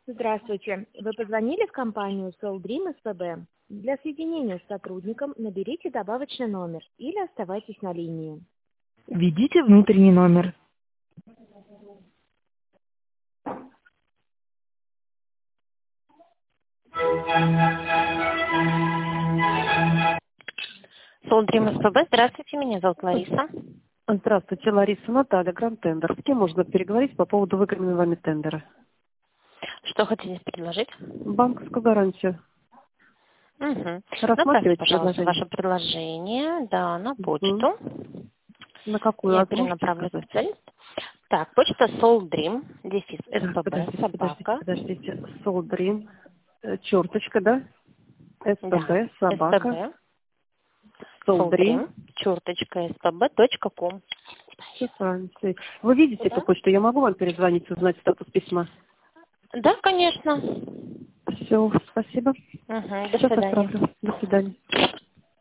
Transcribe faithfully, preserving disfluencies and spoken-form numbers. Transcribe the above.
Здравствуйте. Вы позвонили в компанию Soldream СПБ. Для соединения с сотрудником наберите добавочный номер или оставайтесь на линии. Введите внутренний номер. Soldream СПБ. Здравствуйте, меня зовут Лариса. Здравствуйте, Лариса. Наталья, Гранд Тендер. С кем можно переговорить по поводу выигранного вами тендера? Что хотите предложить? Банковскую гарантию. Угу. Рассматривайте Направьте, пожалуйста, предложение. ваше предложение, да, на почту. Угу. На какую? Я А можете перенаправлю сказать? специалист. Так, почта Soldream, дефис Так, СПБ, подождите, собака. подождите, подождите. Soldream, э, черточка, да? Да, СПБ, собака. СПБ, Soldream. Soldream, черточка, СПБ, точка ком. Все правильно. Всё. Вы видите Да? эту почту? Я могу вам перезвонить, узнать статус письма? Да, конечно. Все, спасибо. Угу. До Сейчас свидания. отправлю. До свидания.